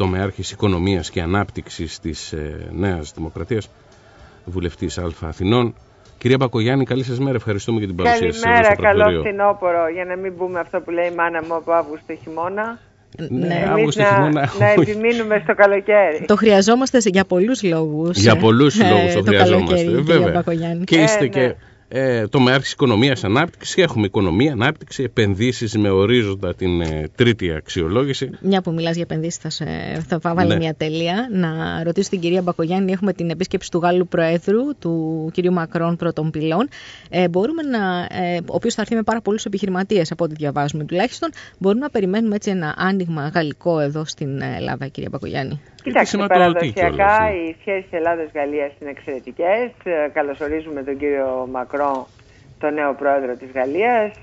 τομεάρχης οικονομίας και ανάπτυξης της Νέας Δημοκρατίας, βουλευτής Α Αθηνών. Κυρία Μπακογιάννη, καλή σας μέρα. Ευχαριστούμε για την παρουσία σας. Καλημέρα, καλό φθινόπωρο, για να μην πούμε αυτό που λέει η μάνα μου από Αύγουστο χειμώνα. Ναι, Αύγουστο χειμώνα. Να επιμείνουμε στο καλοκαίρι. Το χρειαζόμαστε για πολλούς λόγους. Για πολλούς λόγους το χρειαζόμαστε. Βέβαια. Και είστε και τομεάρχης οικονομίας ανάπτυξης. Έχουμε οικονομία, ανάπτυξη, επενδύσεις με ορίζοντα την τρίτη αξιολόγηση. Μια που μιλάς για επενδύσεις, θα βάλω μια τελεία. Να ρωτήσω την κυρία Μπακογιάννη, έχουμε την επίσκεψη του Γάλλου Προέδρου, του κυρίου Μακρόν, πρώτων πυλών. Μπορούμε ο οποίος θα έρθει με πάρα πολλούς επιχειρηματίες, από ό,τι διαβάζουμε τουλάχιστον. Μπορούμε να περιμένουμε έτσι ένα άνοιγμα γαλλικό εδώ στην Ελλάδα, κυρία Μπακογιάννη? Κοιτάξτε, παραδοσιακά οι σχέσεις Ελλάδας-Γαλλίας είναι εξαιρετικές. Καλωσορίζουμε τον κύριο Μακρόν, τον νέο πρόεδρο της Γαλλίας.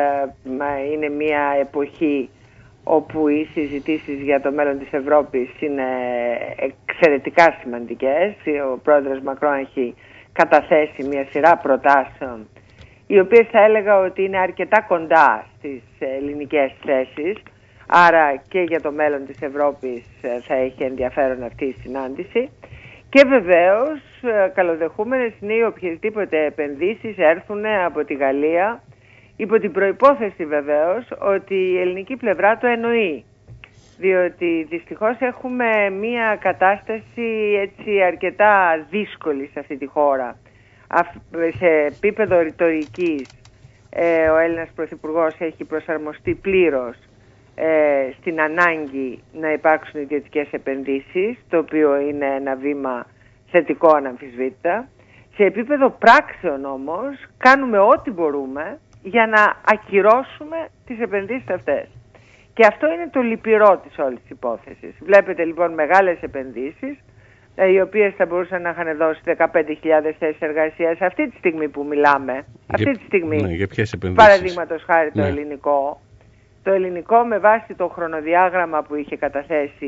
Είναι μια εποχή όπου οι συζητήσεις για το μέλλον της Ευρώπης είναι εξαιρετικά σημαντικές. Ο πρόεδρος Μακρόν έχει καταθέσει μια σειρά προτάσεων, οι οποίες θα έλεγα ότι είναι αρκετά κοντά στις ελληνικές θέσεις. Άρα και για το μέλλον της Ευρώπης θα έχει ενδιαφέρον αυτή η συνάντηση. Και βεβαίως καλοδεχούμενες είναι οι οποιασδήποτε επενδύσεις έρθουν από τη Γαλλία, υπό την προϋπόθεση βεβαίως ότι η ελληνική πλευρά το εννοεί. Διότι δυστυχώς έχουμε μια κατάσταση έτσι αρκετά δύσκολη σε αυτή τη χώρα. Σε επίπεδο ρητορικής ο Έλληνας Πρωθυπουργός έχει προσαρμοστεί πλήρως στην ανάγκη να υπάρξουν ιδιωτικές επενδύσεις, το οποίο είναι ένα βήμα θετικό αναμφισβήτητα. Σε επίπεδο πράξεων όμως κάνουμε ό,τι μπορούμε για να ακυρώσουμε τις επενδύσεις αυτές. Και αυτό είναι το λυπηρό της όλης της υπόθεσης. Βλέπετε λοιπόν μεγάλες επενδύσεις, οι οποίες θα μπορούσαν να είχαν δώσει 15.000 θέσεις εργασίας αυτή τη στιγμή που μιλάμε. Αυτή τη στιγμή, παραδείγματος χάρη το ελληνικό. Το ελληνικό, με βάση το χρονοδιάγραμμα που είχε καταθέσει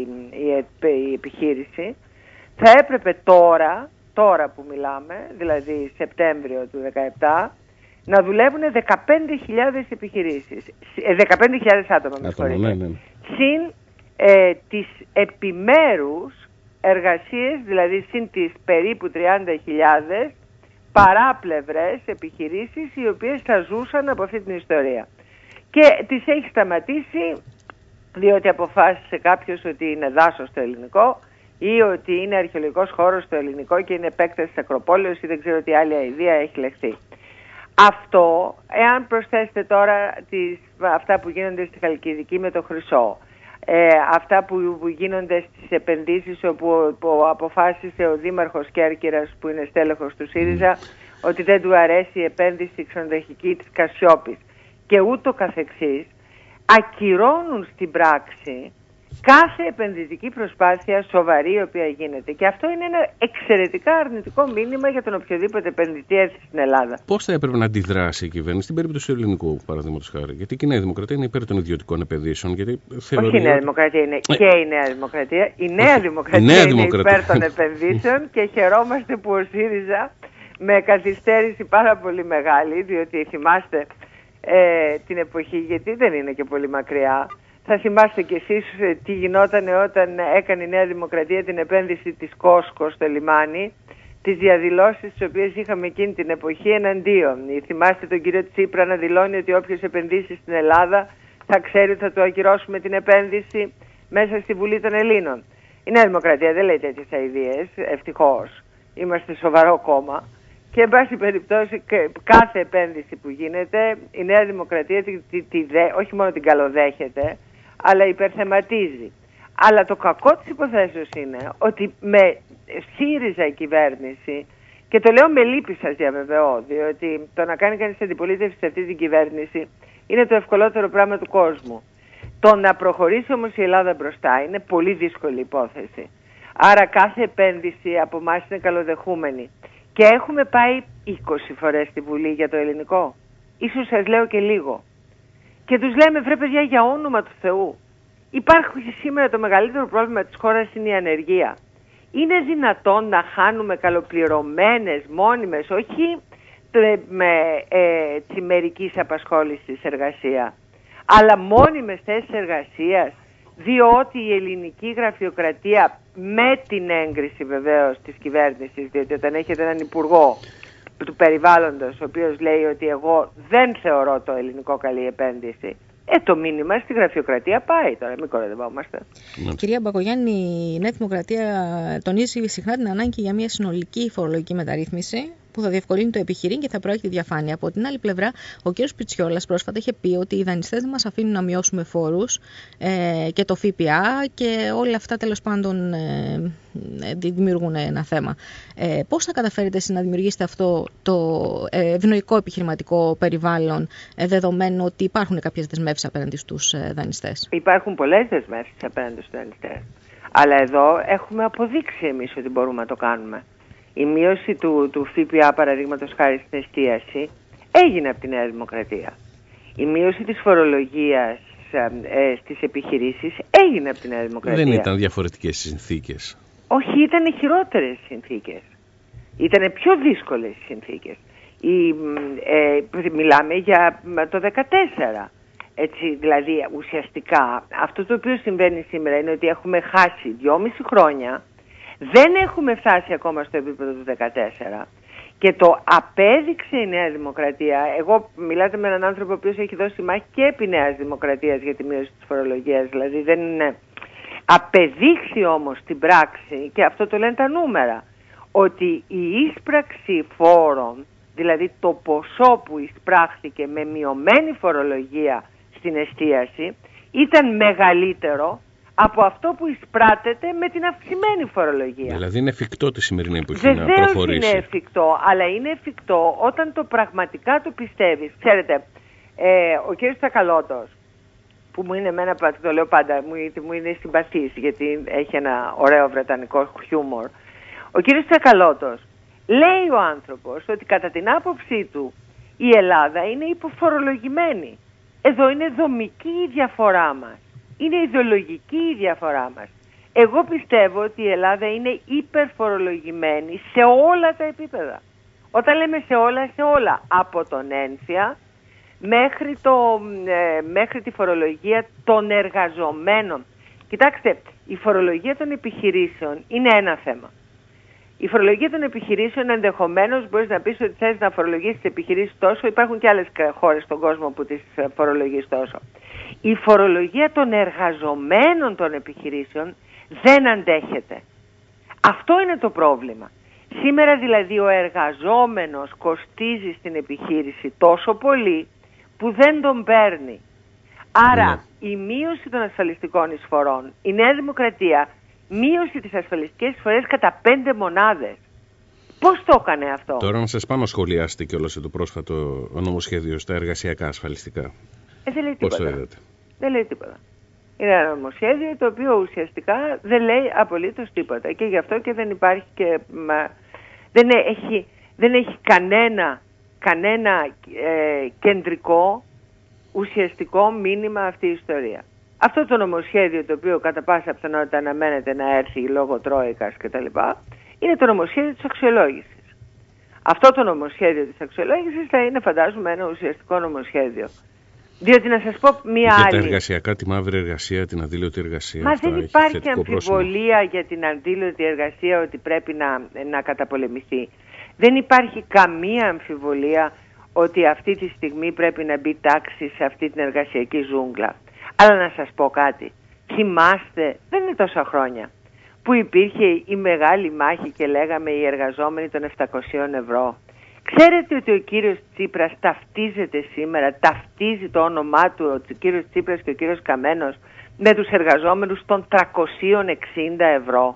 η επιχείρηση, θα έπρεπε τώρα που μιλάμε, δηλαδή Σεπτέμβριο του 2017, να δουλεύουν 15.000 επιχειρήσεις, 15.000 άτομα, με συγχωρείτε, συν τις επιμέρους εργασίες, δηλαδή συν τις περίπου 30.000 παράπλευρες επιχειρήσεις, οι οποίες θα ζούσαν από αυτή την ιστορία. Και τις έχει σταματήσει διότι αποφάσισε κάποιος ότι είναι δάσος το ελληνικό ή ότι είναι αρχαιολογικός χώρος το ελληνικό και είναι επέκταση της Ακροπόλεως ή δεν ξέρω τι άλλη αηδία έχει λεχθεί. Αυτό, εάν προσθέσετε τώρα αυτά που γίνονται στη Χαλκιδική με το χρυσό, αυτά που γίνονται στις επενδύσεις όπου αποφάσισε ο Δήμαρχος Κέρκυρας, που είναι στέλεχος του ΣΥΡΙΖΑ, ότι δεν του αρέσει η επένδυση ξενοδοχική της Κασιόπης και ούτω καθεξής, ακυρώνουν στην πράξη κάθε επενδυτική προσπάθεια σοβαρή η οποία γίνεται. Και αυτό είναι ένα εξαιρετικά αρνητικό μήνυμα για τον οποιοδήποτε επενδυτή έρθει στην Ελλάδα. Πώς θα έπρεπε να αντιδράσει η κυβέρνηση στην περίπτωση του ελληνικού, παραδείγματος χάρη? Γιατί και η Νέα Δημοκρατία είναι υπέρ των ιδιωτικών επενδύσεων. Όχι η Νέα Δημοκρατία, είναι και η Νέα Δημοκρατία. Η Νέα Δημοκρατία είναι υπέρ των επενδύσεων και χαιρόμαστε που ο ΣΥΡΙΖΑ, με καθυστέρηση πάρα πολύ μεγάλη, διότι θυμάστε την εποχή, γιατί δεν είναι και πολύ μακριά. Θα θυμάστε κι εσείς τι γινόταν όταν έκανε η Νέα Δημοκρατία την επένδυση της Κόσκο στο λιμάνι, τις διαδηλώσεις τις οποίες είχαμε εκείνη την εποχή εναντίον. Θυμάστε τον κύριο Τσίπρα να δηλώνει ότι όποιος επενδύσει στην Ελλάδα θα ξέρει ότι θα του ακυρώσουμε την επένδυση μέσα στη Βουλή των Ελλήνων. Η Νέα Δημοκρατία δεν λέει τέτοιες αηδίες, ευτυχώς. Είμαστε σοβαρό κόμμα. Και εν πάση περιπτώσει κάθε επένδυση που γίνεται η Νέα Δημοκρατία όχι μόνο την καλοδέχεται, αλλά υπερθεματίζει. Αλλά το κακό της υποθέσεως είναι ότι με ΣΥΡΙΖΑ η κυβέρνηση, και το λέω με λύπη σας διαβεβαιώ, διότι το να κάνει κανείς αντιπολίτευση σε αυτή την κυβέρνηση είναι το ευκολότερο πράγμα του κόσμου. Το να προχωρήσει όμως η Ελλάδα μπροστά είναι πολύ δύσκολη υπόθεση. Άρα κάθε επένδυση από εμάς είναι καλοδεχούμενη. Και έχουμε πάει 20 φορές στη Βουλή για το ελληνικό. Ίσως σας λέω και λίγο. Και τους λέμε, βρε παιδιά, για όνομα του Θεού. Υπάρχει σήμερα το μεγαλύτερο πρόβλημα της χώρας, είναι η ανεργία. Είναι δυνατόν να χάνουμε καλοπληρωμένες, μόνιμες, όχι με μερικής απασχόλησης εργασία, αλλά μόνιμες θέσεις εργασίας, διότι η ελληνική γραφειοκρατία, με την έγκριση βεβαίως της κυβέρνησης, διότι όταν έχετε έναν υπουργό του περιβάλλοντος ο οποίος λέει ότι εγώ δεν θεωρώ το ελληνικό καλή επένδυση, το μήνυμα στη γραφειοκρατία πάει τώρα, μην κοροϊδευόμαστε. Κυρία Μπακογιάννη, η Νέα Δημοκρατία τονίζει συχνά την ανάγκη για μια συνολική φορολογική μεταρρύθμιση που θα διευκολύνει το επιχειρήν και θα προέχει τη διαφάνεια. Από την άλλη πλευρά, ο κ. Πιτσιόλας πρόσφατα είχε πει ότι οι δανειστές δεν μας αφήνουν να μειώσουμε φόρους και το ΦΠΑ και όλα αυτά τέλος πάντων δημιουργούν ένα θέμα. Πώς θα καταφέρετε εσείς να δημιουργήσετε αυτό το ευνοϊκό επιχειρηματικό περιβάλλον, δεδομένου ότι υπάρχουν κάποιες δεσμεύσεις απέναντι στους δανειστές? Υπάρχουν πολλές δεσμεύσεις απέναντι στους δανειστές. Αλλά εδώ έχουμε αποδείξει εμείς ότι μπορούμε να το κάνουμε. Η μείωση του ΦΠΑ, παραδείγματος χάρη στην εστίαση, έγινε από τη Νέα Δημοκρατία. Η μείωση της φορολογίας στις επιχειρήσεις έγινε από τη Νέα Δημοκρατία. Δεν ήταν διαφορετικές συνθήκες? Όχι, ήταν χειρότερες συνθήκες. Ήταν πιο δύσκολες συνθήκες. Μιλάμε για το 2014. Έτσι, δηλαδή ουσιαστικά αυτό το οποίο συμβαίνει σήμερα είναι ότι έχουμε χάσει 2,5 χρόνια. Δεν έχουμε φτάσει ακόμα στο επίπεδο του 2014 και το απέδειξε η Νέα Δημοκρατία. Εγώ μιλάτε με έναν άνθρωπο ο οποίος έχει δώσει μάχη και επί Νέας Δημοκρατίας για τη μείωση της φορολογίας. Δηλαδή δεν είναι. Απεδείξει όμως στην πράξη, και αυτό το λένε τα νούμερα, ότι η εισπράξη φόρων, δηλαδή το ποσό που εισπράχθηκε με μειωμένη φορολογία στην εστίαση, ήταν μεγαλύτερο από αυτό που εισπράτεται με την αυξημένη φορολογία. Δηλαδή είναι εφικτό τη σημερινή εποχή να προχωρήσει? Βεβαίως είναι εφικτό, αλλά είναι εφικτό όταν το πραγματικά το πιστεύεις. Ξέρετε, ο κύριος Τσακαλώτος, που μου είναι εμένα, το λέω πάντα, μου είναι συμπαθής γιατί έχει ένα ωραίο βρετανικό χιούμορ. Ο κύριος Τσακαλώτος λέει ο άνθρωπος ότι κατά την άποψή του η Ελλάδα είναι υποφορολογημένη. Εδώ είναι δομική η διαφορά μας. Είναι ιδεολογική η διαφορά μας. Εγώ πιστεύω ότι η Ελλάδα είναι υπερφορολογημένη σε όλα τα επίπεδα. Όταν λέμε σε όλα, από τον ένφια μέχρι τη φορολογία των εργαζομένων. Κοιτάξτε, η φορολογία των επιχειρήσεων είναι ένα θέμα. Η φορολογία των επιχειρήσεων ενδεχομένως μπορείς να πεις ότι θες να φορολογήσεις τις επιχειρήσεις τόσο, υπάρχουν και άλλες χώρες στον κόσμο που τις φορολογείς τόσο. Η φορολογία των εργαζομένων των επιχειρήσεων δεν αντέχεται. Αυτό είναι το πρόβλημα. Σήμερα δηλαδή ο εργαζόμενος κοστίζει στην επιχείρηση τόσο πολύ που δεν τον παίρνει. Άρα η μείωση των ασφαλιστικών εισφορών, η Νέα Δημοκρατία μείωσε τις ασφαλιστικές εισφορές κατά 5 μονάδες. Πώς το έκανε αυτό? Τώρα να σας πάνω σχολιάσετε κιόλας το πρόσφατο νομοσχέδιο στα εργασιακά ασφαλιστικά. Δεν λέει Πώς τίποτα. το είδατε? Δεν λέει τίποτα. Είναι ένα νομοσχέδιο το οποίο ουσιαστικά δεν λέει απολύτως τίποτα και γι' αυτό και δεν υπάρχει και δεν έχει κανένα κεντρικό ουσιαστικό μήνυμα αυτή η ιστορία. Αυτό το νομοσχέδιο, το οποίο κατά πάσα πιθανότητα αναμένεται να έρθει λόγω τρόικας κτλ., είναι το νομοσχέδιο της αξιολόγησης. Αυτό το νομοσχέδιο της αξιολόγησης θα είναι, φαντάζομαι, ένα ουσιαστικό νομοσχέδιο. Διότι να σας πω μία άλλη. Για τα εργασιακά, τη μαύρη εργασία, την αδήλωτη εργασία. Μα δεν υπάρχει αμφιβολία για την αδήλωτη εργασία ότι πρέπει να καταπολεμηθεί. Δεν υπάρχει καμία αμφιβολία ότι αυτή τη στιγμή πρέπει να μπει τάξη σε αυτή την εργασιακή ζούγκλα. Αλλά να σας πω κάτι. Θυμάστε, δεν είναι τόσα χρόνια, που υπήρχε η μεγάλη μάχη και λέγαμε οι εργαζόμενοι των 700 ευρώ. Ξέρετε ότι ο κύριος Τσίπρας ταυτίζεται σήμερα, ταυτίζει το όνομά του, ο κύριος Τσίπρας και ο κύριος Καμένος, με τους εργαζόμενους των 360 ευρώ.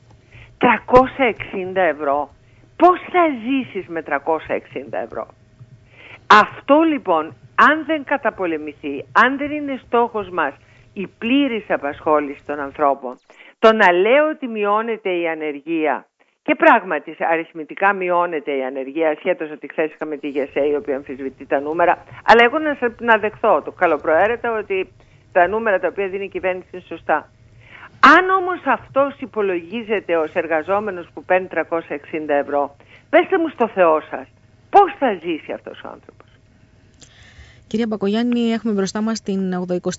360 ευρώ. Πώς θα ζήσεις με 360 ευρώ? Αυτό λοιπόν, αν δεν καταπολεμηθεί, αν δεν είναι στόχος μας η πλήρης απασχόληση των ανθρώπων, το να λέω ότι μειώνεται η ανεργία, και πράγματι αριθμητικά μειώνεται η ανεργία, ασχέτως ότι χθες είχαμε τη ΓΕΣΕ η οποία αμφισβητεί τα νούμερα, αλλά εγώ να δεχθώ το καλοπροαίρετα ότι τα νούμερα τα οποία δίνει η κυβέρνηση είναι σωστά. Αν όμως αυτός υπολογίζεται ως εργαζόμενος που παίρνει 360 ευρώ, πέστε μου στο Θεό σας, πώς θα ζήσει αυτός ο άνθρωπος? Κυρία Μπακογιάννη, έχουμε μπροστά μας την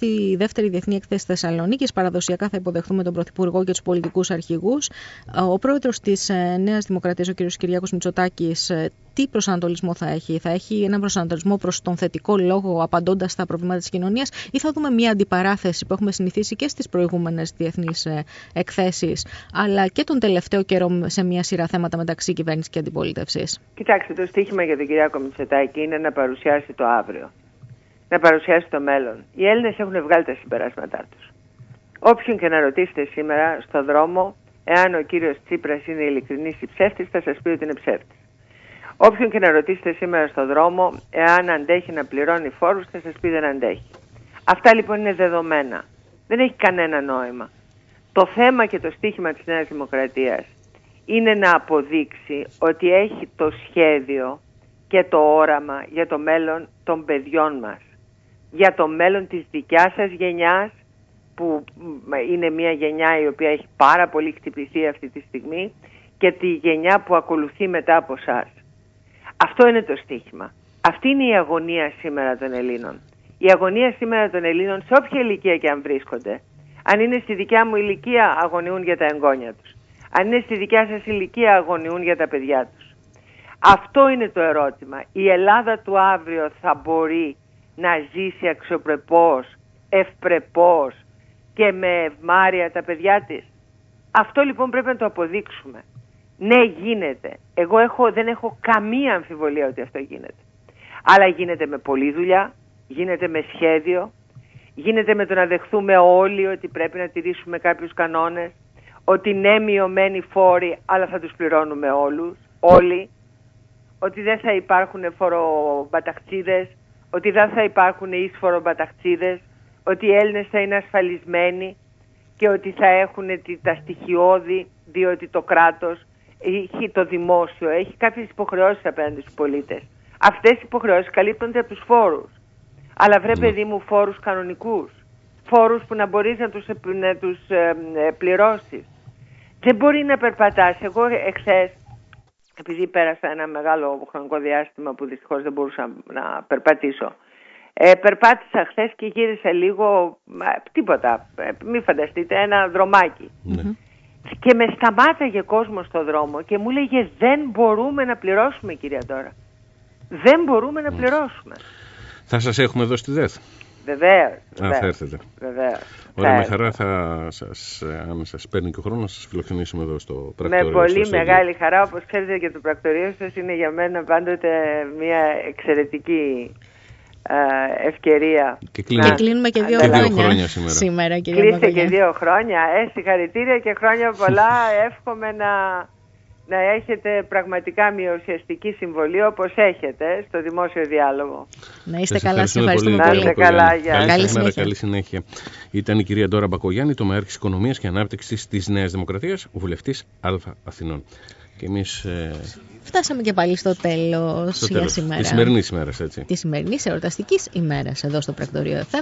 82η Διεθνή Έκθεση Θεσσαλονίκης. Παραδοσιακά θα υποδεχθούμε τον Πρωθυπουργό και τους πολιτικούς αρχηγούς. Ο πρόεδρος της Νέας Δημοκρατίας, ο κ. Κυριάκος Μητσοτάκης, τι προσανατολισμό θα έχει? Θα έχει έναν προσανατολισμό προς τον θετικό λόγο, απαντώντας στα προβλήματα της κοινωνίας, ή θα δούμε μια αντιπαράθεση που έχουμε συνηθίσει και στις προηγούμενες διεθνείς εκθέσεις, αλλά και τον τελευταίο καιρό σε μια σειρά θέματα μεταξύ κυβέρνησης και αντιπολίτευσης? Κοιτάξτε, το στίχημα για τον Κυριάκο Μητσοτάκη είναι να παρουσιάσει το αύριο, να παρουσιάσει το μέλλον. Οι Έλληνες έχουν βγάλει τα συμπεράσματά τους. Όποιον και να ρωτήσετε σήμερα στον δρόμο, εάν ο κύριος Τσίπρας είναι ειλικρινής ή ψεύτης, θα σας πει ότι είναι ψεύτης. Όποιον και να ρωτήσετε σήμερα στον δρόμο, εάν αντέχει να πληρώνει φόρους, θα σας πει δεν αντέχει. Αυτά λοιπόν είναι δεδομένα. Δεν έχει κανένα νόημα. Το θέμα και το στίχημα της Νέας Δημοκρατίας είναι να αποδείξει ότι έχει το σχέδιο και το όραμα για το μέλλον των παιδιών μας. Για το μέλλον της δικιάς σας γενιάς, που είναι μια γενιά η οποία έχει πάρα πολύ χτυπηθεί αυτή τη στιγμή, και τη γενιά που ακολουθεί μετά από εσάς. Αυτό είναι το στίχημα. Αυτή είναι η αγωνία σήμερα των Ελλήνων. Η αγωνία σήμερα των Ελλήνων, σε όποια ηλικία και αν βρίσκονται, αν είναι στη δικιά μου ηλικία, αγωνιούν για τα εγγόνια τους. Αν είναι στη δικιά σας ηλικία, αγωνιούν για τα παιδιά τους. Αυτό είναι το ερώτημα. Η Ελλάδα του αύριο θα μπορεί να ζήσει αξιοπρεπώς, ευπρεπώς και με ευμάρεια τα παιδιά της? Αυτό λοιπόν πρέπει να το αποδείξουμε. Ναι, γίνεται. Εγώ δεν έχω καμία αμφιβολία ότι αυτό γίνεται. Αλλά γίνεται με πολλή δουλειά, γίνεται με σχέδιο, γίνεται με το να δεχθούμε όλοι ότι πρέπει να τηρήσουμε κάποιους κανόνες, ότι ναι, μειωμένοι φόροι, αλλά θα τους πληρώνουμε όλοι, ότι δεν θα υπάρχουν φορομπαταχτσίδες, ότι δεν θα υπάρχουν εισφορομπαταχτσίδες, ότι οι Έλληνες θα είναι ασφαλισμένοι και ότι θα έχουν τα στοιχειώδη, διότι το κράτος, το δημόσιο, έχει κάποιες υποχρεώσεις απέναντι στους πολίτες. Αυτές οι υποχρεώσεις καλύπτονται από τους φόρους. Αλλά βρε παιδί μου, φόρους κανονικούς. Φόρους που να μπορείς να τους πληρώσεις. Δεν μπορεί να περπατάς. Εγώ εχθές, επειδή πέρασα ένα μεγάλο χρονικό διάστημα που δυστυχώς δεν μπορούσα να περπατήσω, περπάτησα χθες και γύρισα λίγο, τίποτα, μη φανταστείτε, ένα δρομάκι. Και με σταμάταγε κόσμο στο δρόμο και μου λέγε δεν μπορούμε να πληρώσουμε, κυρία Ντόρα. Δεν μπορούμε να πληρώσουμε. Θα σας έχουμε εδώ στη ΔΕΘ? Βεβαίως. Θα έρθετε. Βεβαίως. Ωραία, με χαρά αν σας παίρνει και ο χρόνος, να σας φιλοξενήσουμε εδώ στο πρακτορείο. Με πολύ μεγάλη χαρά, όπως ξέρετε, και το πρακτορείο σας είναι για μένα πάντοτε μια εξαιρετική ευκαιρία. Και κλείνουμε και 2 χρόνια σήμερα. Κλείστε και 2 χρόνια. Συγχαρητήρια και χρόνια πολλά. Εύχομαι να έχετε πραγματικά μια ουσιαστική συμβολή, όπως έχετε στο δημόσιο διάλογο. Να είστε καλά, σας ευχαριστούμε πολύ. Να είστε καλά, καλή συνέχεια. Ήταν η κυρία Ντόρα Μπακογιάννη, τομεάρχης Οικονομίας και Ανάπτυξης της Νέας Δημοκρατίας, βουλευτής Α Αθηνών. Και εμείς φτάσαμε και πάλι στο τέλος για σήμερα. Της σημερινής ημέρας, έτσι. Της σημερινής εορταστικής ημέρας εδώ στο Πρακτορείο FM.